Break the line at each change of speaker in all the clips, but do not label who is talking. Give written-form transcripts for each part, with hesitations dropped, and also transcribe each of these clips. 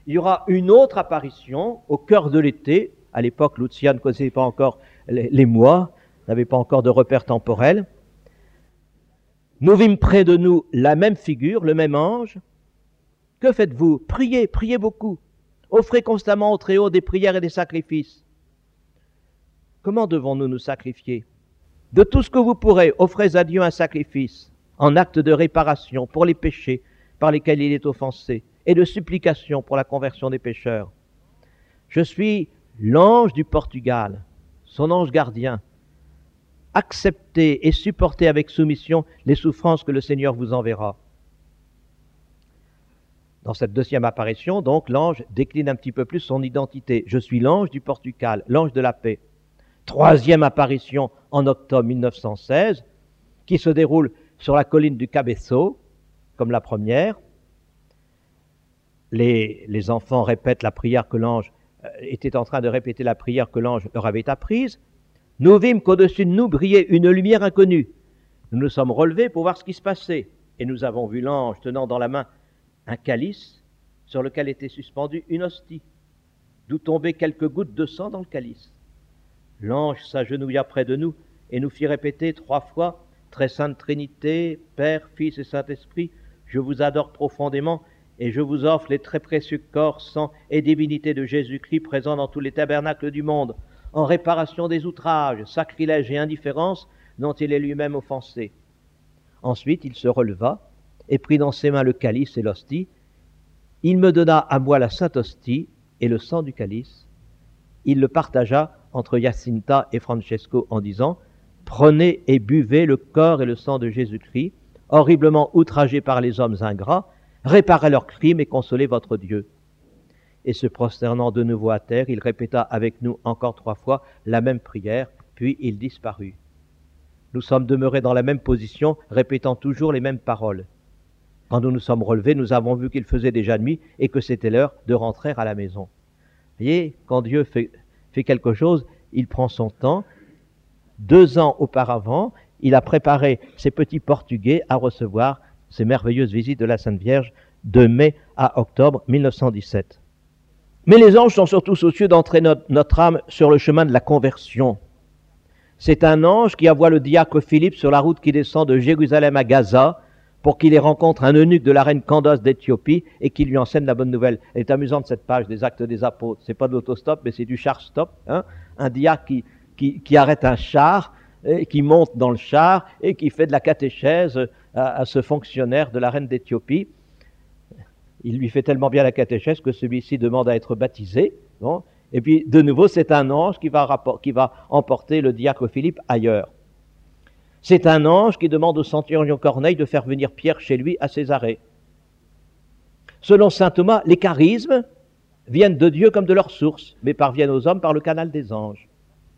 Il y aura une autre apparition au cœur de l'été. À l'époque, Lucian ne connaissait pas encore les mois, n'avait pas encore de repères temporels. Nous vîmes près de nous la même figure, le même ange. Que faites-vous? Priez, priez beaucoup. Offrez constamment au Très-Haut des prières et des sacrifices. Comment devons-nous nous sacrifier? De tout ce que vous pourrez, offrez à Dieu un sacrifice en acte de réparation pour les péchés par lesquels il est offensé et de supplication pour la conversion des pécheurs. Je suis l'ange du Portugal, son ange gardien. Acceptez et supportez avec soumission les souffrances que le Seigneur vous enverra. Dans cette deuxième apparition, donc, l'ange décline un petit peu plus son identité. Je suis l'ange du Portugal, l'ange de la paix. Troisième apparition en octobre 1916, qui se déroule sur la colline du Cabeço, comme la première. Les enfants répètent la prière que l'ange était en train de répéter la prière que l'ange leur avait apprise. Nous vîmes qu'au-dessus de nous brillait une lumière inconnue. Nous nous sommes relevés pour voir ce qui se passait, et nous avons vu l'ange tenant dans la main un calice sur lequel était suspendue une hostie, d'où tombaient quelques gouttes de sang dans le calice. L'ange s'agenouilla près de nous et nous fit répéter 3 fois « Très sainte Trinité, Père, Fils et Saint-Esprit, je vous adore profondément et je vous offre les très précieux corps, sang et divinités de Jésus-Christ présents dans tous les tabernacles du monde, en réparation des outrages, sacrilèges et indifférences dont il est lui-même offensé. » Ensuite, il se releva et prit dans ses mains le calice et l'hostie. Il me donna à moi la sainte hostie et le sang du calice. Il le partagea entre Jacinta et Francesco en disant « Prenez et buvez le corps et le sang de Jésus-Christ, horriblement outragés par les hommes ingrats, réparez leurs crimes et consolez votre Dieu. » Et se prosternant de nouveau à terre, il répéta avec nous encore 3 fois la même prière, puis il disparut. Nous sommes demeurés dans la même position, répétant toujours les mêmes paroles. Quand nous nous sommes relevés, nous avons vu qu'il faisait déjà nuit et que c'était l'heure de rentrer à la maison. Vous voyez, quand Dieu fait quelque chose, il prend son temps. 2 ans auparavant, il a préparé ces petits Portugais à recevoir ces merveilleuses visites de la Sainte Vierge de mai à octobre 1917. Mais les anges sont surtout soucieux d'entrer notre âme sur le chemin de la conversion. C'est un ange qui envoie le diacre Philippe sur la route qui descend de Jérusalem à Gaza pour qu'il y rencontre un eunuque de la reine Candace d'Éthiopie et qu'il lui enseigne la bonne nouvelle. Elle est amusante cette page des Actes des Apôtres. C'est pas de l'autostop, mais c'est du char-stop. Un diacre qui arrête un char, et qui monte dans le char et qui fait de la catéchèse à ce fonctionnaire de la reine d'Éthiopie. Il lui fait tellement bien la catéchèse que celui-ci demande à être baptisé. Bon. Et puis, de nouveau, c'est un ange qui va emporter le diacre Philippe ailleurs. C'est un ange qui demande au centurion Corneille de faire venir Pierre chez lui à Césarée. Selon saint Thomas, les charismes viennent de Dieu comme de leur source, mais parviennent aux hommes par le canal des anges.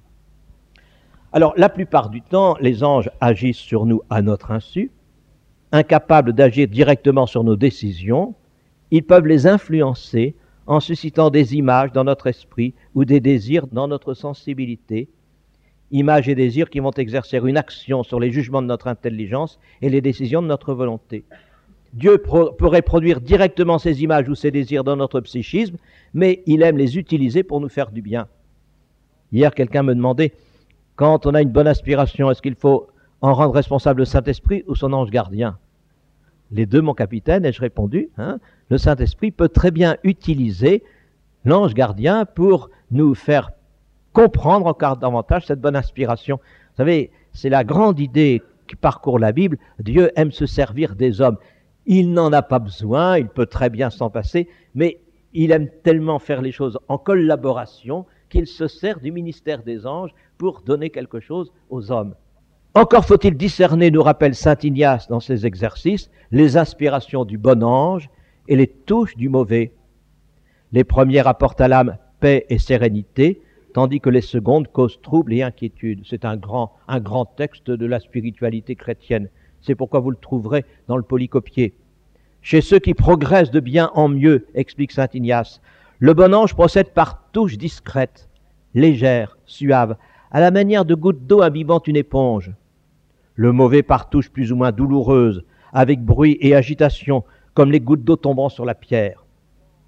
Alors, la plupart du temps, les anges agissent sur nous à notre insu, incapables d'agir directement sur nos décisions. Ils peuvent les influencer en suscitant des images dans notre esprit ou des désirs dans notre sensibilité, images et désirs qui vont exercer une action sur les jugements de notre intelligence et les décisions de notre volonté. Dieu pourrait produire directement ces images ou ces désirs dans notre psychisme, mais il aime les utiliser pour nous faire du bien. Hier, quelqu'un me demandait, quand on a une bonne aspiration, est-ce qu'il faut en rendre responsable le Saint-Esprit ou son ange gardien? Les deux, mon capitaine, ai-je répondu. Le Saint-Esprit peut très bien utiliser l'ange gardien pour nous faire comprendre encore davantage cette bonne inspiration. Vous savez, c'est la grande idée qui parcourt la Bible. Dieu aime se servir des hommes. Il n'en a pas besoin, il peut très bien s'en passer, mais il aime tellement faire les choses en collaboration qu'il se sert du ministère des anges pour donner quelque chose aux hommes. Encore faut-il discerner, nous rappelle saint Ignace dans ses exercices, les inspirations du bon ange et les touches du mauvais. Les premières apportent à l'âme paix et sérénité, tandis que les secondes causent trouble et inquiétude. C'est un grand texte de la spiritualité chrétienne. C'est pourquoi vous le trouverez dans le Polycopier. Chez ceux qui progressent de bien en mieux, explique saint Ignace, le bon ange procède par touches discrètes, légères, suaves, à la manière de gouttes d'eau imbibant une éponge. Le mauvais par touches plus ou moins douloureuses, avec bruit et agitation, comme les gouttes d'eau tombant sur la pierre.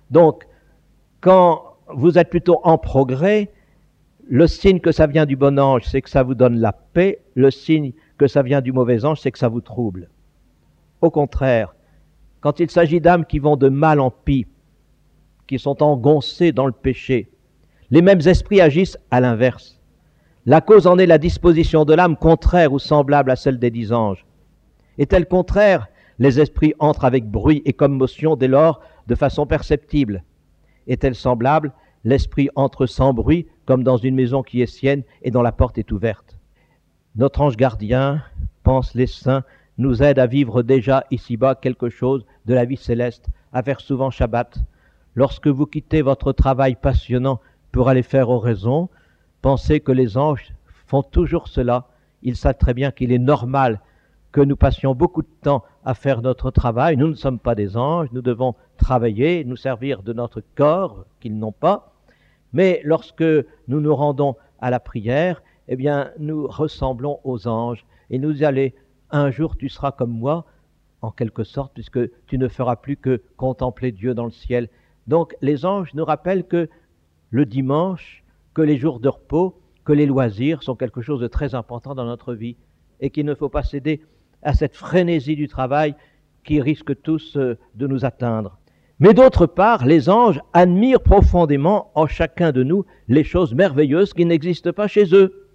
Donc, quand vous êtes plutôt en progrès, le signe que ça vient du bon ange, c'est que ça vous donne la paix. Le signe que ça vient du mauvais ange, c'est que ça vous trouble. Au contraire, quand il s'agit d'âmes qui vont de mal en pis, qui sont engoncées dans le péché, les mêmes esprits agissent à l'inverse. La cause en est la disposition de l'âme contraire ou semblable à celle des 10 anges. Est-elle contraire? Les esprits entrent avec bruit et commotion dès lors de façon perceptible. Est-elle semblable? L'esprit entre sans bruit, comme dans une maison qui est sienne et dont la porte est ouverte. Notre ange gardien, pensent les saints, nous aide à vivre déjà ici-bas quelque chose de la vie céleste, à faire souvent Shabbat. Lorsque vous quittez votre travail passionnant pour aller faire oraison, pensez que les anges font toujours cela. Ils savent très bien qu'il est normal que nous passions beaucoup de temps à faire notre travail. Nous ne sommes pas des anges, nous devons travailler, nous servir de notre corps qu'ils n'ont pas. Mais lorsque nous nous rendons à la prière, eh bien, nous ressemblons aux anges et nous y allons. Un jour, tu seras comme moi, en quelque sorte, puisque tu ne feras plus que contempler Dieu dans le ciel. Donc, les anges nous rappellent que le dimanche, que les jours de repos, que les loisirs sont quelque chose de très important dans notre vie et qu'il ne faut pas céder à cette frénésie du travail qui risque tous de nous atteindre. Mais d'autre part, les anges admirent profondément en chacun de nous les choses merveilleuses qui n'existent pas chez eux.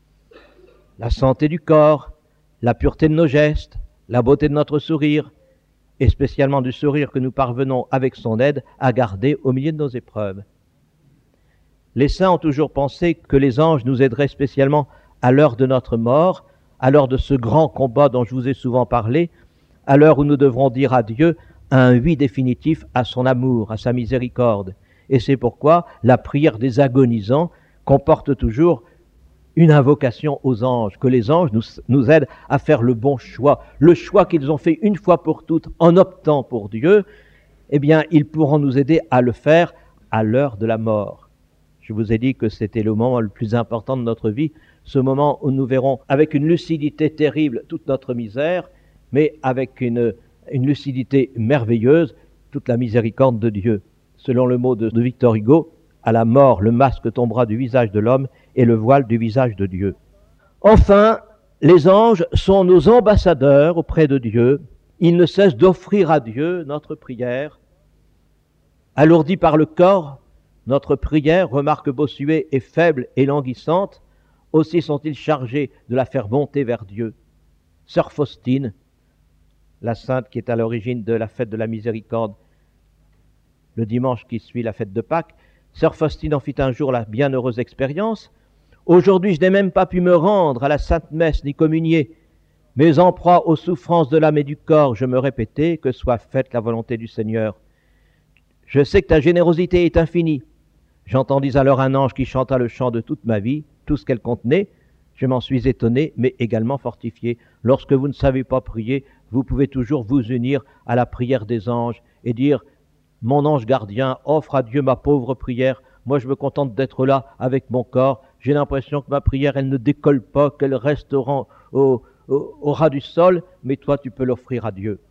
La santé du corps, la pureté de nos gestes, la beauté de notre sourire, et spécialement du sourire que nous parvenons avec son aide à garder au milieu de nos épreuves. Les saints ont toujours pensé que les anges nous aideraient spécialement à l'heure de notre mort, à l'heure de ce grand combat dont je vous ai souvent parlé, à l'heure où nous devrons dire adieu à un oui définitif à son amour, à sa miséricorde. Et c'est pourquoi la prière des agonisants comporte toujours une invocation aux anges, que les anges nous aident à faire le bon choix, le choix qu'ils ont fait une fois pour toutes en optant pour Dieu. Eh bien, ils pourront nous aider à le faire à l'heure de la mort. Je vous ai dit que c'était le moment le plus important de notre vie, ce moment où nous verrons avec une lucidité terrible toute notre misère, mais avec une lucidité merveilleuse toute la miséricorde de Dieu. Selon le mot de Victor Hugo, à la mort, le masque tombera du visage de l'homme et le voile du visage de Dieu. Enfin, les anges sont nos ambassadeurs auprès de Dieu. Ils ne cessent d'offrir à Dieu notre prière. Alourdie par le corps, notre prière, remarque Bossuet, est faible et languissante. Aussi sont-ils chargés de la faire monter vers Dieu. Sœur Faustine, la sainte qui est à l'origine de la fête de la miséricorde, le dimanche qui suit la fête de Pâques, Sœur Faustine en fit un jour la bienheureuse expérience. Aujourd'hui, je n'ai même pas pu me rendre à la Sainte Messe ni communier, mais en proie aux souffrances de l'âme et du corps, je me répétais, que soit faite la volonté du Seigneur. Je sais que ta générosité est infinie. J'entendis alors un ange qui chanta le chant de toute ma vie, tout ce qu'elle contenait. Je m'en suis étonné, mais également fortifié. Lorsque vous ne savez pas prier, vous pouvez toujours vous unir à la prière des anges et dire: mon ange gardien, offre à Dieu ma pauvre prière. Moi, je me contente d'être là avec mon corps. J'ai l'impression que ma prière, elle ne décolle pas, qu'elle reste au ras du sol, mais toi, tu peux l'offrir à Dieu.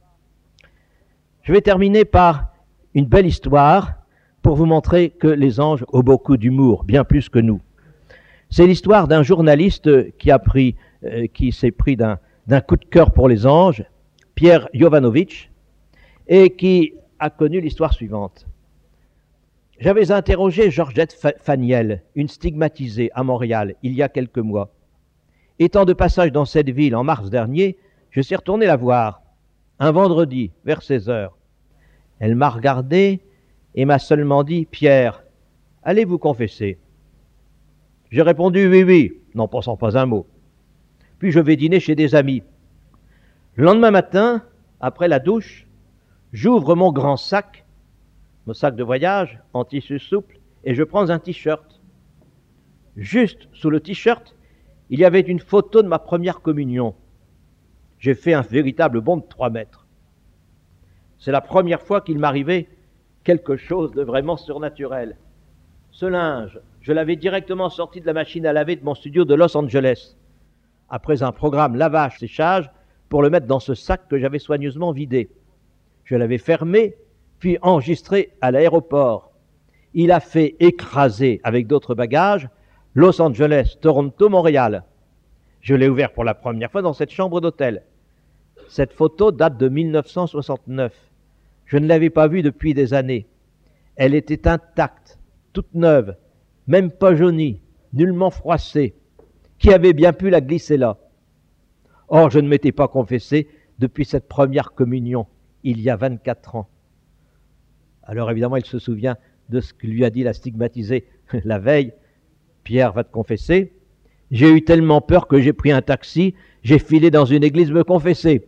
Je vais terminer par une belle histoire pour vous montrer que les anges ont beaucoup d'humour, bien plus que nous. C'est l'histoire d'un journaliste qui s'est pris d'un coup de cœur pour les anges, Pierre Jovanovic, et qui a connu l'histoire suivante. J'avais interrogé Georgette Faniel, une stigmatisée à Montréal, il y a quelques mois. Étant de passage dans cette ville en mars dernier, je suis retourné la voir, un vendredi, vers 16 heures. Elle m'a regardé et m'a seulement dit: Pierre, allez vous confesser. J'ai répondu oui, oui, n'en pensant pas un mot. Puis je vais dîner chez des amis. Le lendemain matin, après la douche, j'ouvre mon grand sac, mon sac de voyage en tissu souple, et je prends un t-shirt. Juste sous le t-shirt, il y avait une photo de ma première communion. J'ai fait un véritable bond de 3 mètres. C'est la première fois qu'il m'arrivait quelque chose de vraiment surnaturel. Ce linge, je l'avais directement sorti de la machine à laver de mon studio de Los Angeles, après un programme lavage-séchage, pour le mettre dans ce sac que j'avais soigneusement vidé. Je l'avais fermé, puis enregistré à l'aéroport. Il a fait écraser avec d'autres bagages Los Angeles, Toronto, Montréal. Je l'ai ouvert pour la première fois dans cette chambre d'hôtel. Cette photo date de 1969. Je ne l'avais pas vue depuis des années. Elle était intacte, toute neuve, même pas jaunie, nullement froissée. Qui avait bien pu la glisser là? Or, je ne m'étais pas confessé depuis cette première communion, il y a 24 ans. Alors évidemment, il se souvient de ce que lui a dit la stigmatisée la veille. Pierre va te confesser. J'ai eu tellement peur que j'ai pris un taxi, j'ai filé dans une église me confesser.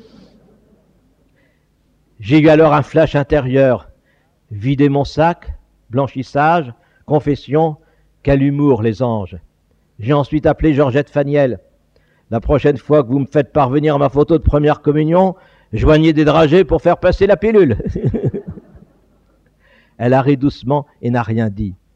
J'ai eu alors un flash intérieur. Vider mon sac, blanchissage, confession, quel humour les anges. J'ai ensuite appelé Georgette Faniel. La prochaine fois que vous me faites parvenir ma photo de première communion, joignez des dragées pour faire passer la pilule. Elle a ri doucement et n'a rien dit.